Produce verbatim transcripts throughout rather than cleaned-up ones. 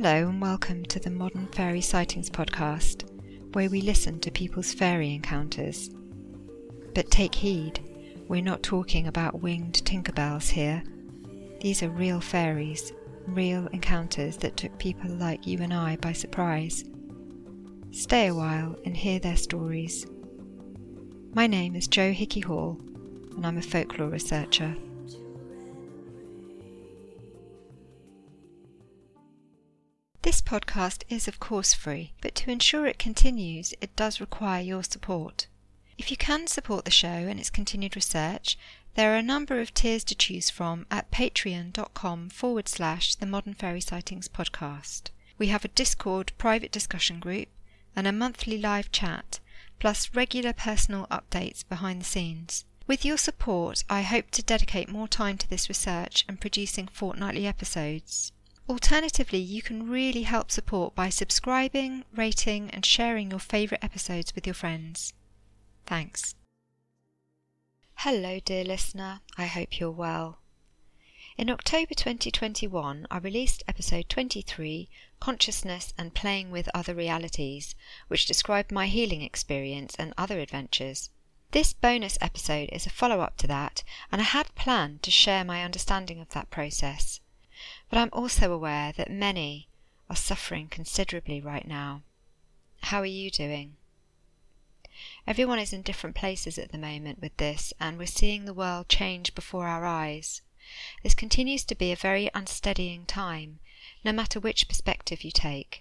Hello and welcome to the Modern Fairy Sightings podcast, where we listen to people's fairy encounters. But take heed, we're not talking about winged Tinkerbells here. These are real fairies, real encounters that took people like you and I by surprise. Stay a while and hear their stories. My name is Jo Hickey Hall, and I'm a folklore researcher. This podcast is of course free, but to ensure it continues, it does require your support. If you can support the show and its continued research, there are a number of tiers to choose from at patreon.com forward slash the Modern Fairy Sightings podcast. We have a Discord private discussion group and a monthly live chat, plus regular personal updates behind the scenes. With your support, I hope to dedicate more time to this research and producing fortnightly episodes. Alternatively, you can really help support by subscribing, rating and sharing your favourite episodes with your friends. Thanks. Hello dear listener, I hope you're well. In October twenty twenty-one, I released episode twenty-three, Consciousness and Playing with Other Realities, which described my healing experience and other adventures. This bonus episode is a follow-up to that, and I had planned to share my understanding of that process. But I'm also aware that many are suffering considerably right now. How are you doing? Everyone is in different places at the moment with this, and we're seeing the world change before our eyes. This continues to be a very unsteadying time, no matter which perspective you take.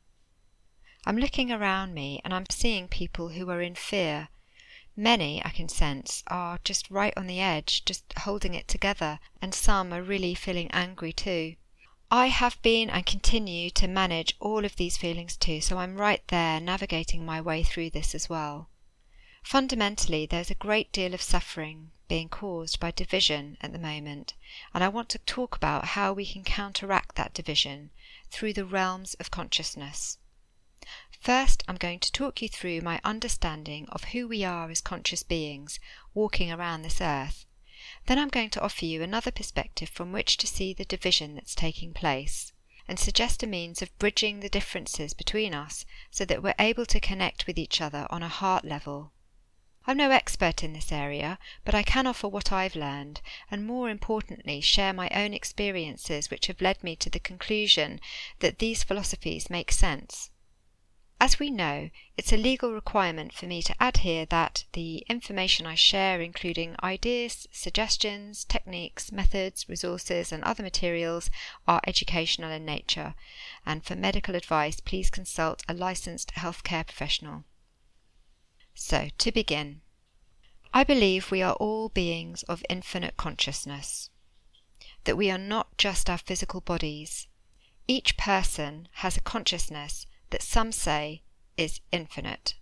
I'm looking around me and I'm seeing people who are in fear. Many, I can sense, are just right on the edge, just holding it together, and some are really feeling angry too. I have been and continue to manage all of these feelings too, so I'm right there navigating my way through this as well. Fundamentally, there's a great deal of suffering being caused by division at the moment, and I want to talk about how we can counteract that division through the realms of consciousness. First, I'm going to talk you through my understanding of who we are as conscious beings walking around this earth. Then I'm going to offer you another perspective from which to see the division that's taking place, and suggest a means of bridging the differences between us so that we're able to connect with each other on a heart level. I'm no expert in this area, but I can offer what I've learned, and more importantly share my own experiences which have led me to the conclusion that these philosophies make sense. As we know, it's a legal requirement for me to add here that the information I share, including ideas, suggestions, techniques, methods, resources and other materials, are educational in nature, and for medical advice please consult a licensed healthcare professional. So, to begin, I believe we are all beings of infinite consciousness, that we are not just our physical bodies. Each person has a consciousness that some say is infinite.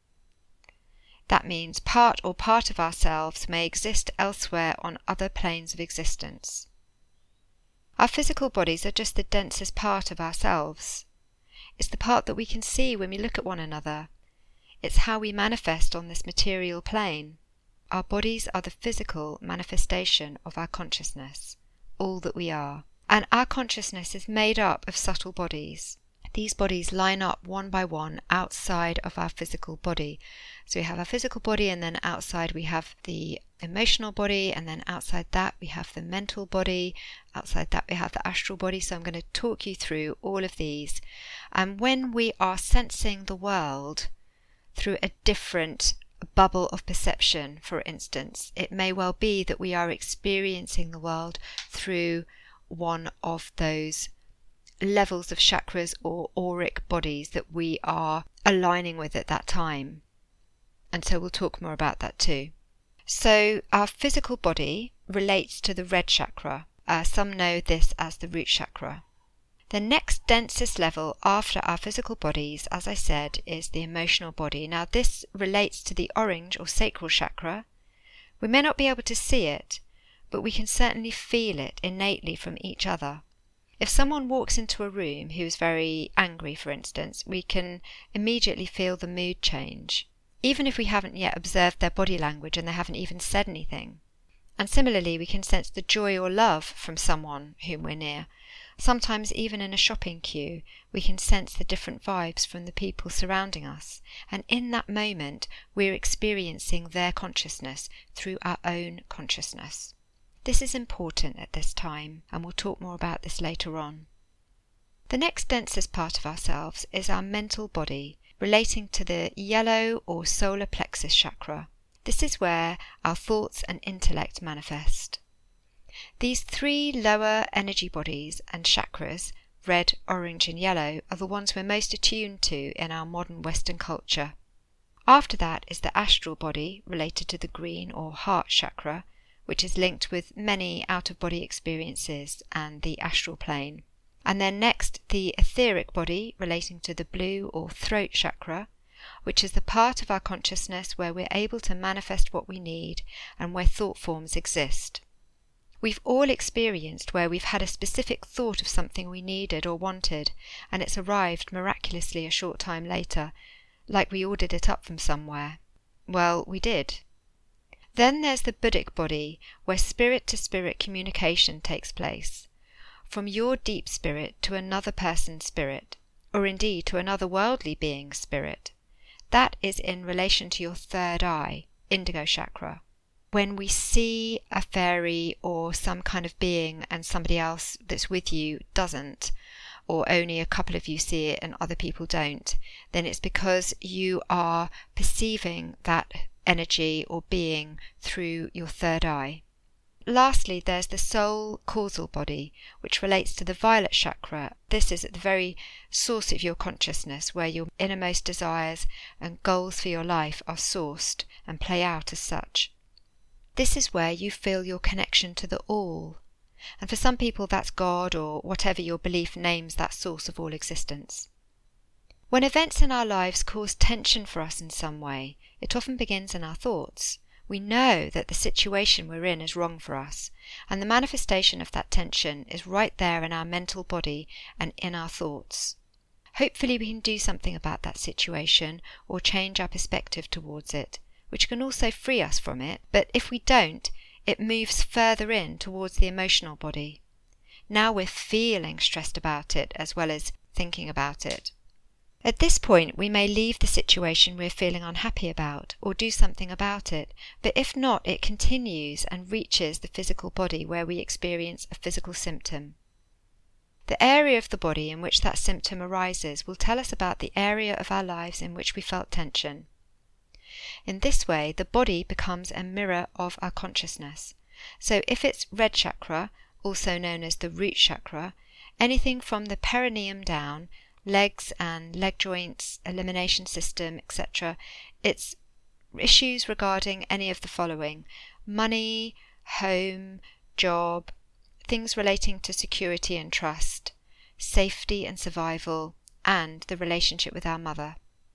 That means part or part of ourselves may exist elsewhere on other planes of existence. Our physical bodies are just the densest part of ourselves. It's the part that we can see when we look at one another. It's how we manifest on this material plane. Our bodies are the physical manifestation of our consciousness, all that we are. And our consciousness is made up of subtle bodies. These bodies line up one by one outside of our physical body. So we have our physical body, and then outside we have the emotional body, and then outside that we have the mental body, outside that we have the astral body. So I'm going to talk you through all of these. And when we are sensing the world through a different bubble of perception, for instance, it may well be that we are experiencing the world through one of those levels of chakras or auric bodies that we are aligning with at that time. And so we'll talk more about that too. So our physical body relates to the red chakra. Uh, some know this as the root chakra. The next densest level after our physical bodies, as I said, is the emotional body. Now this relates to the orange or sacral chakra. We may not be able to see it, but we can certainly feel it innately from each other. If someone walks into a room who is very angry, for instance, we can immediately feel the mood change, even if we haven't yet observed their body language and they haven't even said anything. And similarly, we can sense the joy or love from someone whom we're near. Sometimes even in a shopping queue, we can sense the different vibes from the people surrounding us, and in that moment we're experiencing their consciousness through our own consciousness. This is important at this time, and we'll talk more about this later on. The next densest part of ourselves is our mental body, relating to the yellow or solar plexus chakra. This is where our thoughts and intellect manifest. These three lower energy bodies and chakras, red, orange and yellow, are the ones we're most attuned to in our modern Western culture. After that is the astral body, related to the green or heart chakra, which is linked with many out-of-body experiences and the astral plane. And then next, the etheric body, relating to the blue or throat chakra, which is the part of our consciousness where we're able to manifest what we need and where thought forms exist. We've all experienced where we've had a specific thought of something we needed or wanted, and it's arrived miraculously a short time later, like we ordered it up from somewhere. Well, we did. Then there's the Buddhic body, where spirit-to-spirit communication takes place. From your deep spirit to another person's spirit, or indeed to another worldly being's spirit. That is in relation to your third eye, indigo chakra. When we see a fairy or some kind of being and somebody else that's with you doesn't, or only a couple of you see it and other people don't, then it's because you are perceiving that energy or being through your third eye. Lastly, there's the soul causal body, which relates to the violet chakra. This is at the very source of your consciousness, where your innermost desires and goals for your life are sourced and play out as such. This is where you feel your connection to the all, and for some people that's God or whatever your belief names that source of all existence. When events in our lives cause tension for us in some way, it often begins in our thoughts. We know that the situation we're in is wrong for us, and the manifestation of that tension is right there in our mental body and in our thoughts. Hopefully we can do something about that situation or change our perspective towards it, which can also free us from it, but if we don't, it moves further in towards the emotional body. Now we're feeling stressed about it as well as thinking about it. At this point, we may leave the situation we're feeling unhappy about or do something about it, but if not, it continues and reaches the physical body where we experience a physical symptom. The area of the body in which that symptom arises will tell us about the area of our lives in which we felt tension. In this way, the body becomes a mirror of our consciousness. So if it's red chakra, also known as the root chakra, anything from the perineum down, legs and leg joints, elimination system, et cetera. It's issues regarding any of the following: money, home, job, things relating to security and trust, safety and survival, and the relationship with our mother.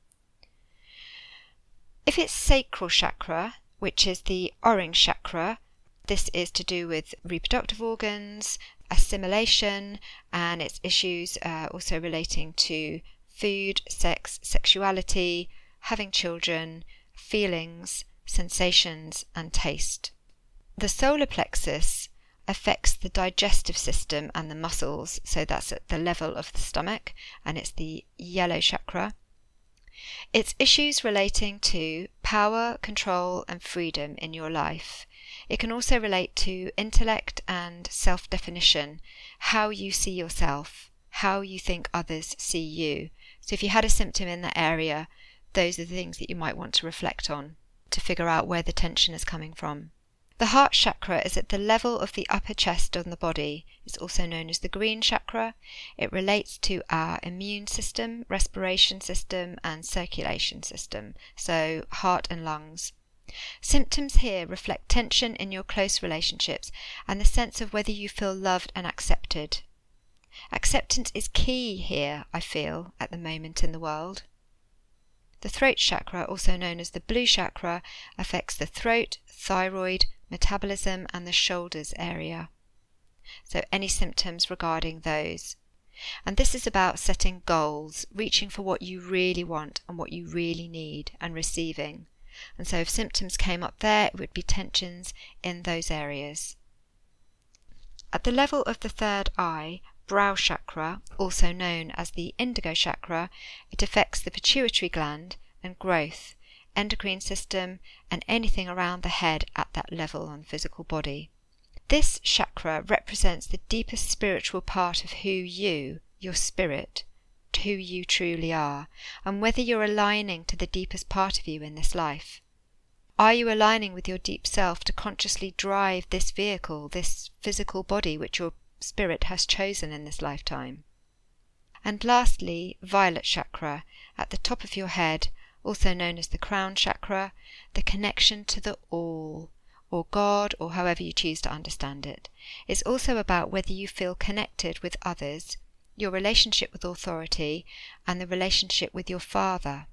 If it's sacral chakra, which is the orange chakra, this is to do with reproductive organs, assimilation, and its issues uh, also relating to food, sex, sexuality, having children, feelings, sensations, and taste. The solar plexus affects the digestive system and the muscles, so that's at the level of the stomach, and it's the yellow chakra. It's issues relating to power, control, and freedom in your life. It can also relate to intellect and self-definition, how you see yourself, how you think others see you. So if you had a symptom in that area, those are the things that you might want to reflect on to figure out where the tension is coming from. The heart chakra is at the level of the upper chest on the body. It's also known as the green chakra. It relates to our immune system, respiration system, and circulation system, so heart and lungs. Symptoms here reflect tension in your close relationships and the sense of whether you feel loved and accepted. Acceptance is key here, I feel, at the moment in the world. The throat chakra, also known as the blue chakra, affects the throat, thyroid, metabolism, and the shoulders area. So any symptoms regarding those. And this is about setting goals, reaching for what you really want and what you really need, and receiving. And so if symptoms came up there, it would be tensions in those areas. At the level of the third eye, brow chakra, also known as the indigo chakra, it affects the pituitary gland and growth, endocrine system, and anything around the head at that level on the physical body. This chakra represents the deepest spiritual part of who you, your spirit, who you truly are, and whether you're aligning to the deepest part of you in this life. Are you aligning with your deep self to consciously drive this vehicle, this physical body which your spirit has chosen in this lifetime? And lastly, violet chakra, at the top of your head, also known as the crown chakra, the connection to the all, or God, or however you choose to understand it. It's also about whether you feel connected with others, your relationship with authority, and the relationship with your Father.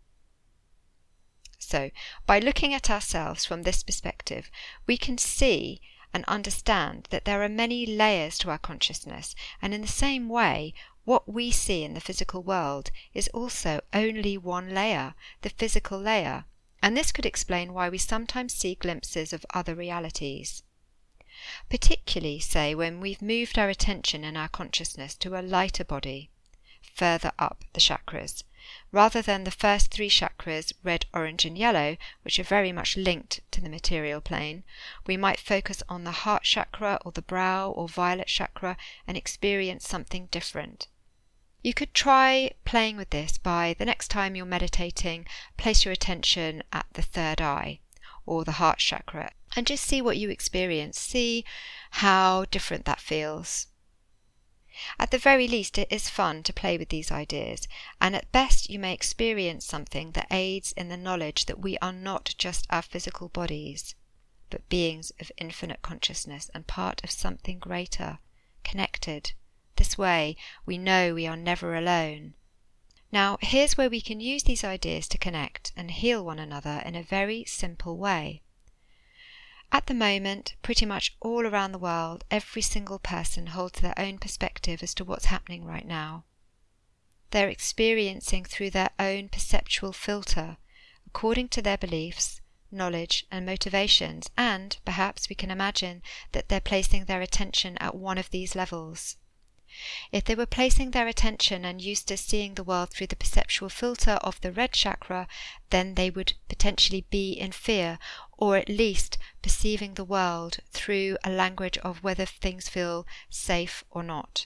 So, by looking at ourselves from this perspective, we can see and understand that there are many layers to our consciousness, and in the same way, what we see in the physical world is also only one layer, the physical layer, and this could explain why we sometimes see glimpses of other realities. Particularly, say, when we've moved our attention and our consciousness to a lighter body, further up the chakras, rather than the first three chakras, red, orange and yellow, which are very much linked to the material plane, we might focus on the heart chakra or the brow or violet chakra and experience something different. You could try playing with this by the next time you're meditating, place your attention at the third eye or the heart chakra and just see what you experience, see how different that feels. At the very least, it is fun to play with these ideas, and at best you may experience something that aids in the knowledge that we are not just our physical bodies, but beings of infinite consciousness and part of something greater, connected. This way, we know we are never alone. Now, here's where we can use these ideas to connect and heal one another in a very simple way. At the moment, pretty much all around the world, every single person holds their own perspective as to what's happening right now. They're experiencing through their own perceptual filter, according to their beliefs, knowledge and motivations, and perhaps we can imagine that they're placing their attention at one of these levels. If they were placing their attention and used to seeing the world through the perceptual filter of the red chakra, then they would potentially be in fear, or at least perceiving the world through a language of whether things feel safe or not.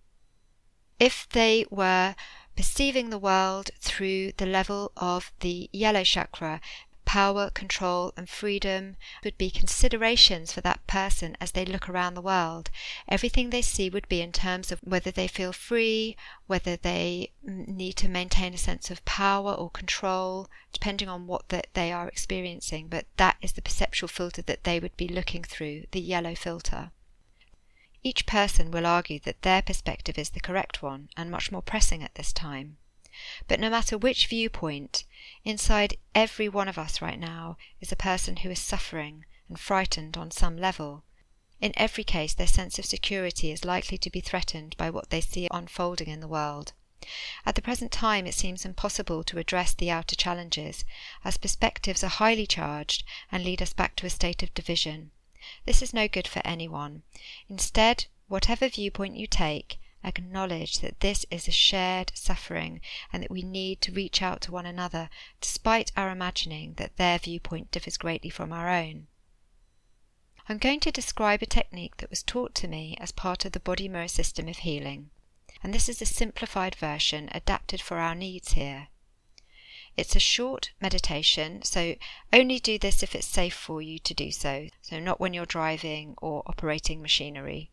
If they were perceiving the world through the level of the yellow chakra, power, control and freedom would be considerations for that person as they look around the world. Everything they see would be in terms of whether they feel free, whether they need to maintain a sense of power or control, depending on what that they are experiencing, but that is the perceptual filter that they would be looking through, the yellow filter. Each person will argue that their perspective is the correct one and much more pressing at this time. But no matter which viewpoint, inside every one of us right now is a person who is suffering and frightened on some level. In every case, their sense of security is likely to be threatened by what they see unfolding in the world. At the present time, it seems impossible to address the outer challenges, as perspectives are highly charged and lead us back to a state of division. This is no good for anyone. Instead, whatever viewpoint you take, acknowledge that this is a shared suffering and that we need to reach out to one another despite our imagining that their viewpoint differs greatly from our own. I'm going to describe a technique that was taught to me as part of the body mirror system of healing, and this is a simplified version adapted for our needs here. It's a short meditation, so only do this if it's safe for you to do so, so not when you're driving or operating machinery.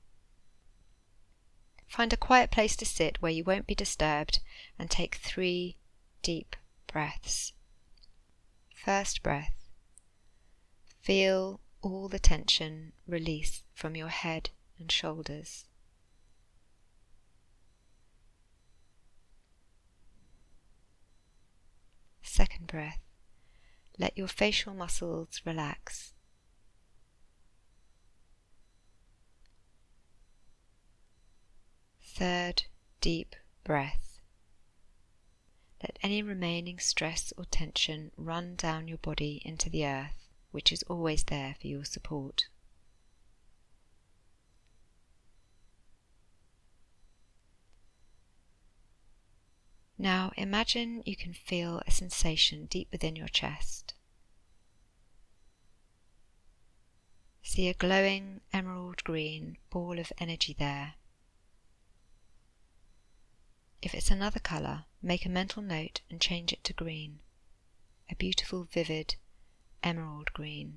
Find a quiet place to sit where you won't be disturbed and take three deep breaths. First breath. Feel all the tension release from your head and shoulders. Second breath. Let your facial muscles relax. Third deep breath. Let any remaining stress or tension run down your body into the earth, which is always there for your support. Now imagine you can feel a sensation deep within your chest. See a glowing emerald green ball of energy there. If it's another colour, make a mental note and change it to green, a beautiful, vivid emerald green.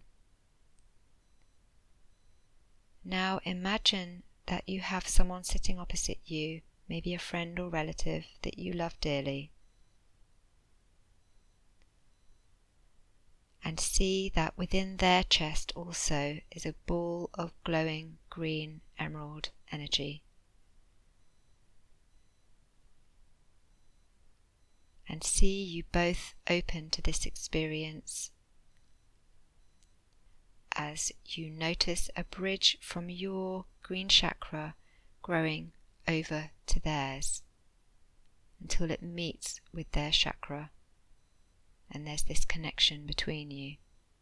Now imagine that you have someone sitting opposite you, maybe a friend or relative that you love dearly, and see that within their chest also is a ball of glowing green emerald energy. And see you both open to this experience as you notice a bridge from your green chakra growing over to theirs until it meets with their chakra, and there's this connection between you.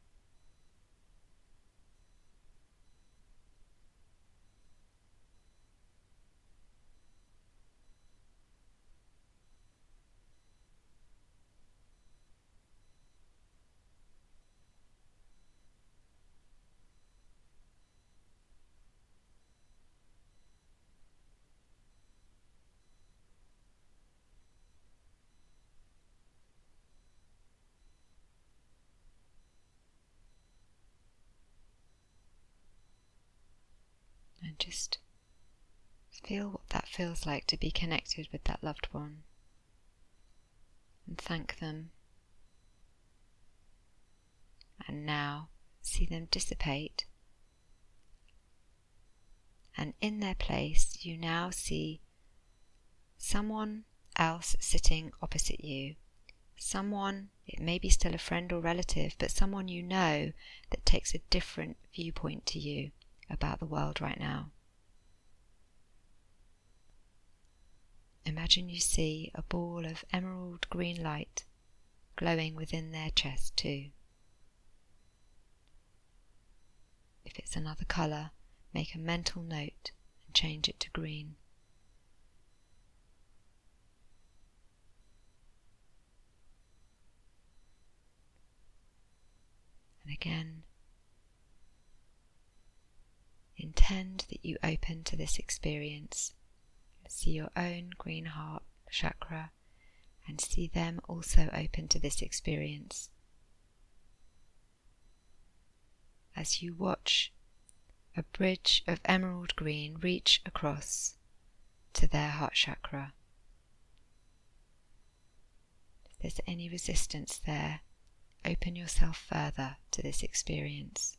And just feel what that feels like to be connected with that loved one, and thank them. And now see them dissipate, and in their place you now see someone else sitting opposite you. Someone, it may be still a friend or relative, but someone you know that takes a different viewpoint to you about the world right now. Imagine you see a ball of emerald green light glowing within their chest too. If it's another colour, make a mental note and change it to green. And again, intend that you open to this experience. See your own green heart chakra and see them also open to this experience. As you watch a bridge of emerald green reach across to their heart chakra. If there's any resistance there, open yourself further to this experience.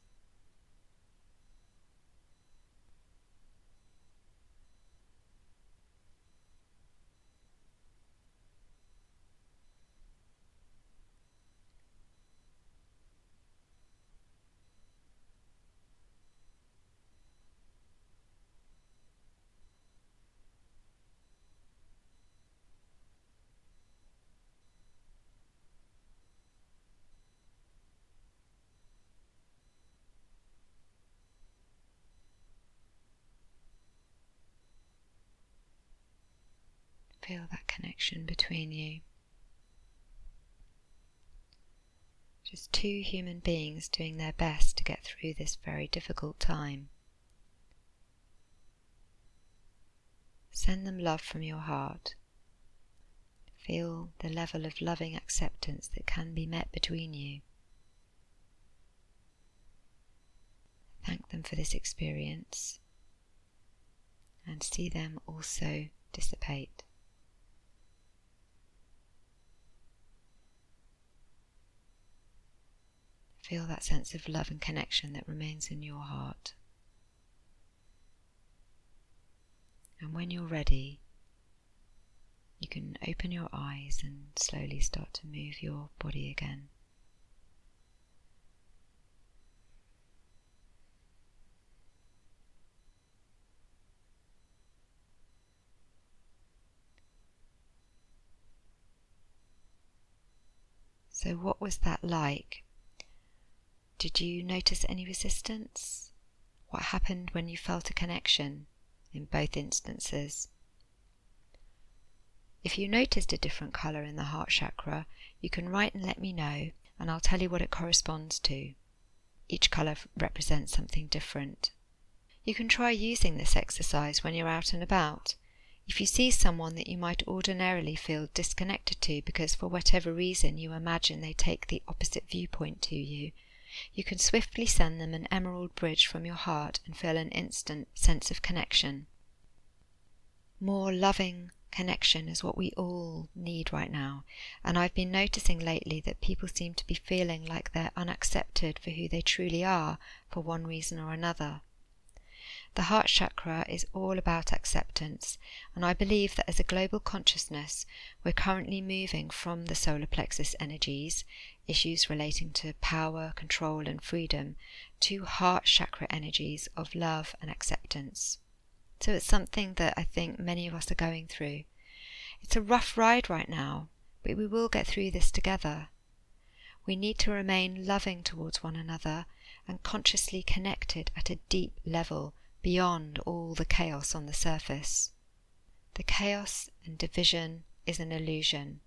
Feel that connection between you. Just two human beings doing their best to get through this very difficult time. Send them love from your heart. Feel the level of loving acceptance that can be met between you. Thank them for this experience and see them also dissipate. Feel that sense of love and connection that remains in your heart. And when you're ready, you can open your eyes and slowly start to move your body again. So what was that like? Did you notice any resistance? What happened when you felt a connection in both instances? If you noticed a different colour in the heart chakra, you can write and let me know, and I'll tell you what it corresponds to. Each colour represents something different. You can try using this exercise when you're out and about. If you see someone that you might ordinarily feel disconnected to because for whatever reason you imagine they take the opposite viewpoint to you, you can swiftly send them an emerald bridge from your heart and feel an instant sense of connection. More loving connection is what we all need right now, and I've been noticing lately that people seem to be feeling like they're unaccepted for who they truly are for one reason or another. The heart chakra is all about acceptance, and I believe that as a global consciousness we're currently moving from the solar plexus energies, issues relating to power, control and freedom, to heart chakra energies of love and acceptance. So it's something that I think many of us are going through. It's a rough ride right now, but we will get through this together. We need to remain loving towards one another and consciously connected at a deep level beyond all the chaos on the surface. The chaos and division is an illusion.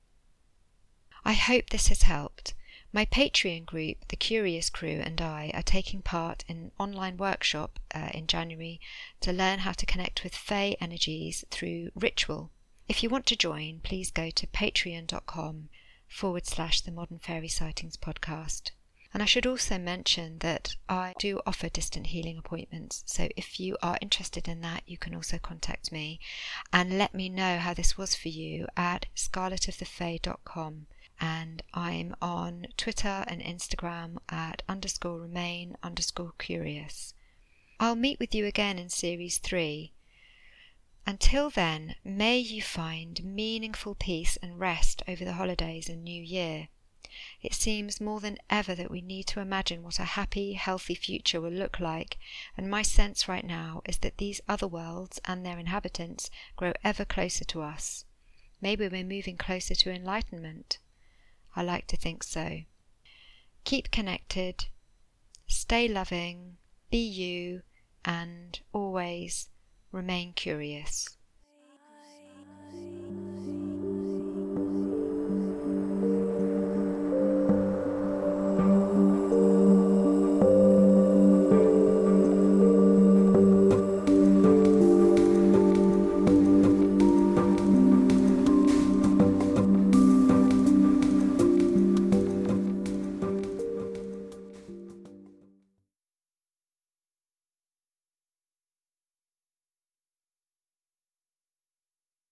I hope this has helped. My Patreon group, The Curious Crew, and I are taking part in an online workshop uh, in January to learn how to connect with Fae energies through ritual. If you want to join, please go to patreon.com forward slash the Modern Fairy Sightings podcast. And I should also mention that I do offer distant healing appointments, so if you are interested in that, you can also contact me and let me know how this was for you at scarlet of the fae dot com. And I'm on Twitter and Instagram at underscore remain underscore curious. I'll meet with you again in series three. Until then, may you find meaningful peace and rest over the holidays and New Year. It seems more than ever that we need to imagine what a happy, healthy future will look like, and my sense right now is that these other worlds and their inhabitants grow ever closer to us. Maybe we're moving closer to enlightenment. I like to think so. Keep connected, stay loving, be you, and always remain curious.